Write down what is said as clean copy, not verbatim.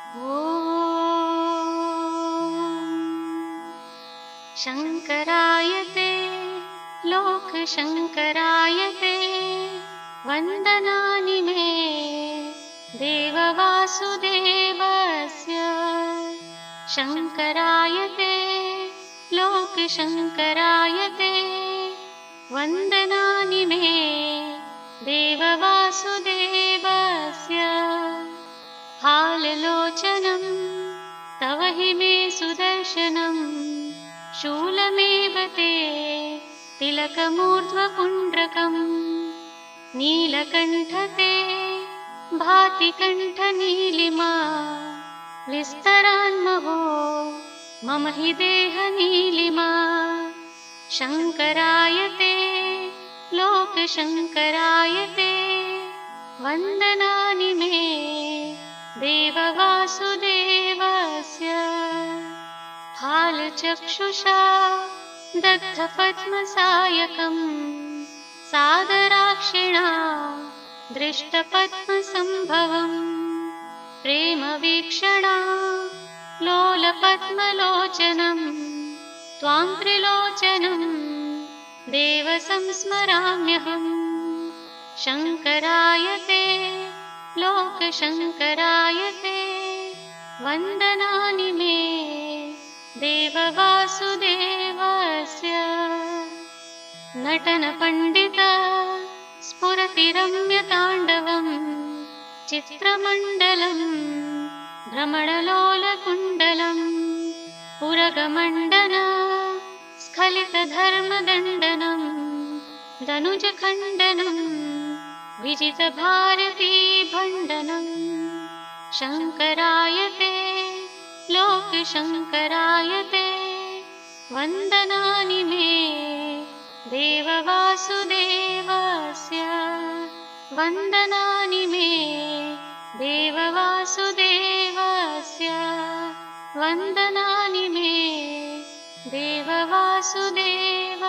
शङ्कराय ते लोकशङ्कराय ते वन्दनानि मे देववासुदेवस्य। शङ्कराय ते लोकशङ्कराय ते वन्दनानि मे देववासुदेवस्य। हाललोचनं तव हि मे सुदर्शनम् शूलमेव ते तिलकमूर्ध्वपुण्ड्रकम् नीलकण्ठते भाति कण्ठनीलिमा विस्तरान्महो मम हि देहनीलिमा। शङ्कराय ते लोकशङ्कराय ते वन्दनानि मे देववासुदेवस्य। हालचक्षुषा दग्धपद्मसायकम् सादराक्षिणा दृष्टपद्मसम्भवम् प्रेमवीक्षणा लोलपद्मलोचनम् त्वां त्रिलोचनम् देव संस्मराम्यहम्। शङ्कराय ते लोकशङ्कराय ते वन्दनानि मे देववासुदेवस्य। नटनपण्डित स्फुरति रम्यताण्डवम् चित्रमण्डलम् भ्रमणलोलकुण्डलम् पुरगमण्डन स्खलितधर्मदण्डनम् दनुजखण्डनम् विजितभारतीभण्डनम्। शङ्कराय ते लोकशङ्कराय ते वन्दनानि मे देववासुदेवस्य। वन्दनानि मे देववासुदेवस्य। वन्दनानि मे देववासुदेवस्य।